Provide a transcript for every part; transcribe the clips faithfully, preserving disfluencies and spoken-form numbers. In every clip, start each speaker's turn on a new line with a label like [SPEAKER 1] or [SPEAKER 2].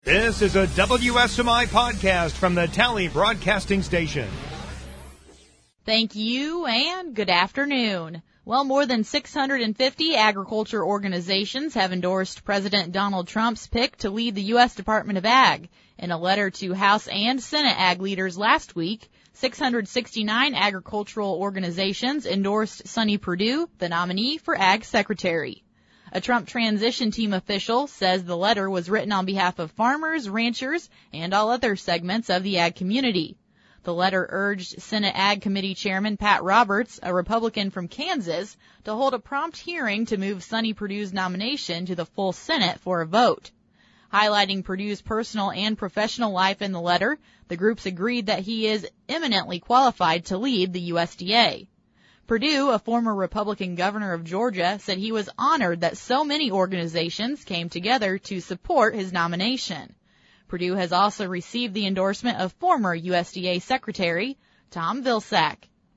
[SPEAKER 1] This is a W S M I podcast from the Tally Broadcasting Station.
[SPEAKER 2] Thank you and good afternoon. Well, more than six hundred fifty agriculture organizations have endorsed President Donald Trump's pick to lead the U S Department of Ag. In a letter to House and Senate ag leaders last week, six hundred sixty-nine agricultural organizations endorsed Sonny Perdue, the nominee for Ag Secretary. A Trump transition team official says the letter was written on behalf of farmers, ranchers, and all other segments of the ag community. The letter urged Senate Ag Committee Chairman Pat Roberts, a Republican from Kansas, to hold a prompt hearing to move Sonny Perdue's nomination to the full Senate for a vote. Highlighting Perdue's personal and professional life in the letter, the groups agreed that he is eminently qualified to lead the U S D A. Perdue, a former Republican governor of Georgia, said he was honored that so many organizations came together to support his nomination. Perdue has also received the endorsement of former U S D A Secretary Tom Vilsack.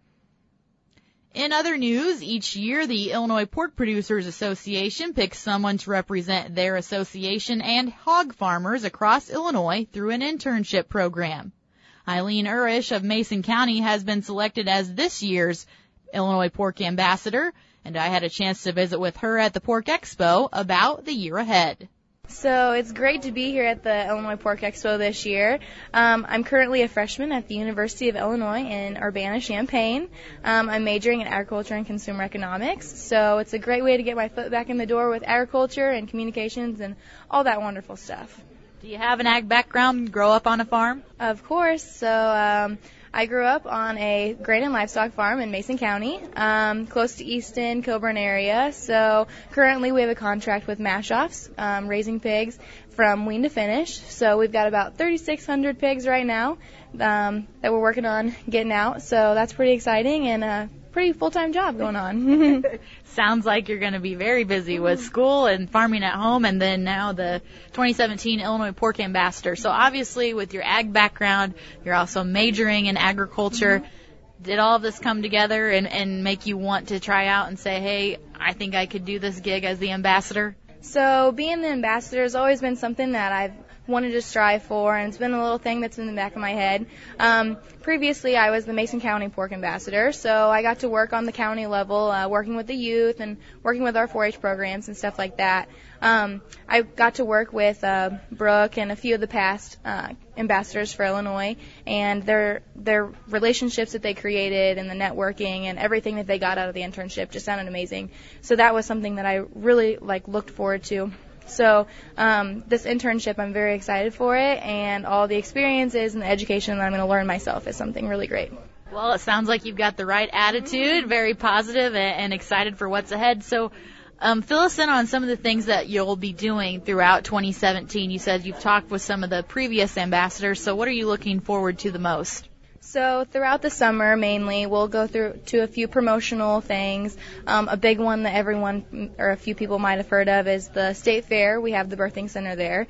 [SPEAKER 2] In other news, each year the Illinois Pork Producers Association picks someone to represent their association and hog farmers across Illinois through an internship program. Eileen Urish of Mason County has been selected as this year's Illinois Pork Ambassador, and I had a chance to visit with her at the Pork Expo about the year ahead.
[SPEAKER 3] So it's great to be here at the Illinois Pork Expo this year. Um, I'm currently a freshman at the University of Illinois in Urbana-Champaign. Um, I'm majoring in agriculture and consumer economics, so it's a great way to get my foot back in the door with agriculture and communications and all that wonderful stuff.
[SPEAKER 2] Do you have an ag background, grow up on a farm?
[SPEAKER 3] Of course. So um, I grew up on a grain and livestock farm in Mason County, um, close to Easton, Coburn area. So currently we have a contract with Mashoffs, um, raising pigs from wean to finish. So we've got about thirty-six hundred pigs right now um, that we're working on getting out. So that's pretty exciting and a pretty full-time job going on.
[SPEAKER 2] Sounds like you're going to be very busy with school and farming at home, and then now the twenty seventeen Illinois Pork Ambassador. So obviously with your ag background, you're also majoring in agriculture. Mm-hmm. Did all of this come together and, and make you want to try out and say, hey, I think I could do this gig as the ambassador?
[SPEAKER 3] So being the ambassador has always been something that I've wanted to strive for, and it's been a little thing that's in the back of my head. Um, previously, I was the Mason County Pork Ambassador, so I got to work on the county level, uh, working with the youth and working with our four H programs and stuff like that. Um, I got to work with uh, Brooke and a few of the past uh, ambassadors for Illinois, and their their relationships that they created and the networking and everything that they got out of the internship just sounded amazing. So that was something that I really like looked forward to. So um, this internship, I'm very excited for it, and all the experiences and the education that I'm going to learn myself is something really great.
[SPEAKER 2] Well, it sounds like you've got the right attitude, very positive and, and excited for what's ahead. So um, fill us in on some of the things that you'll be doing throughout twenty seventeen. You said you've talked with some of the previous ambassadors, so what are you looking forward to the most?
[SPEAKER 3] So throughout the summer, mainly, we'll go through to a few promotional things. Um, a big one that everyone or a few people might have heard of is the State Fair. We have the birthing center there.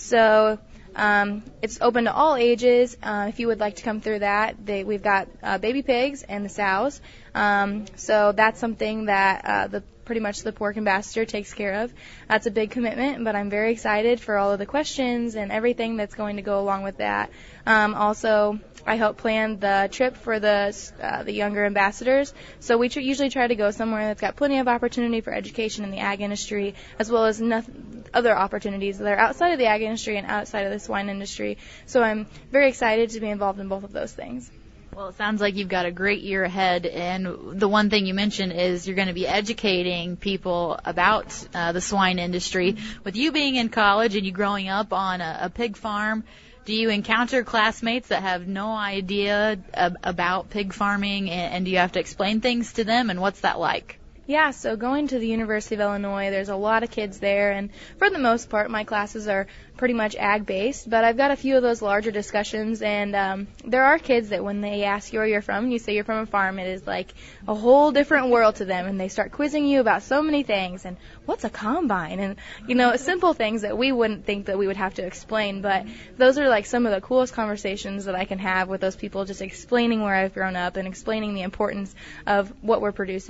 [SPEAKER 3] So um, it's open to all ages. Uh, if you would like to come through that, they, we've got uh, baby pigs and the sows. Um, so that's something that uh, the pretty much the pork ambassador takes care of. That's a big commitment, but I'm very excited for all of the questions and everything that's going to go along with that. Um, also, I help plan the trip for the uh, the younger ambassadors. So we tr- usually try to go somewhere that's got plenty of opportunity for education in the ag industry, as well as nothing, other opportunities that are outside of the ag industry and outside of the swine industry. So I'm very excited to be involved in both of those things.
[SPEAKER 2] Well, it sounds like you've got a great year ahead, and the one thing you mentioned is you're going to be educating people about uh, the swine industry. With you being in college and you growing up on a, a pig farm, do you encounter classmates that have no idea ab- about pig farming, and, and do you have to explain things to them, and what's that like?
[SPEAKER 3] Yeah, so going to the University of Illinois, there's a lot of kids there, and for the most part, my classes are pretty much ag-based, but I've got a few of those larger discussions, and um, there are kids that when they ask you where you're from, you say you're from a farm, it is like a whole different world to them, and they start quizzing you about so many things, and what's a combine, and, you know, simple things that we wouldn't think that we would have to explain, but those are like some of the coolest conversations that I can have with those people, just explaining where I've grown up and explaining the importance of what we're producing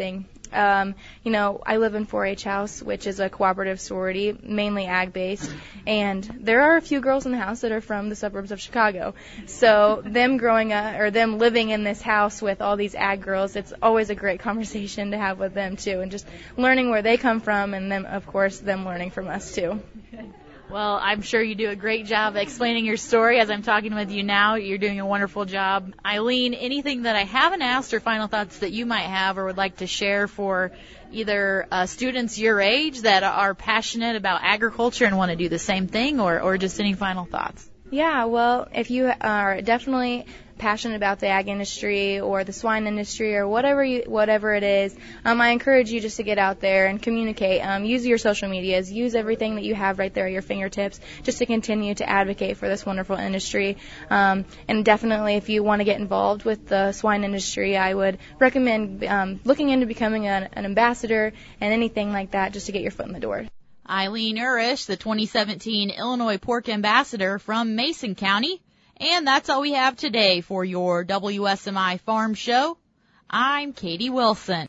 [SPEAKER 3] Um, you know, I live in four H House, which is a cooperative sorority, mainly ag-based, and there are a few girls in the house that are from the suburbs of Chicago. So them growing up, or them living in this house with all these ag girls, it's always a great conversation to have with them, too, and just learning where they come from, and then, of course, them learning from us, too.
[SPEAKER 2] Well, I'm sure you do a great job explaining your story as I'm talking with you now. You're doing a wonderful job. Eileen, anything that I haven't asked or final thoughts that you might have or would like to share for either uh, students your age that are passionate about agriculture and want to do the same thing, or, or just any final thoughts?
[SPEAKER 3] Yeah, well, if you are definitely passionate about the ag industry or the swine industry or whatever you, whatever it is, um, I encourage you just to get out there and communicate. Um, use your social medias. Use everything that you have right there at your fingertips just to continue to advocate for this wonderful industry. Um, and definitely, if you want to get involved with the swine industry, I would recommend um, looking into becoming an, an ambassador and anything like that just to get your foot in the door.
[SPEAKER 2] Eileen Urish, the twenty seventeen Illinois Pork Ambassador from Mason County. And that's all we have today for your W S M I Farm Show. I'm Katie Wilson.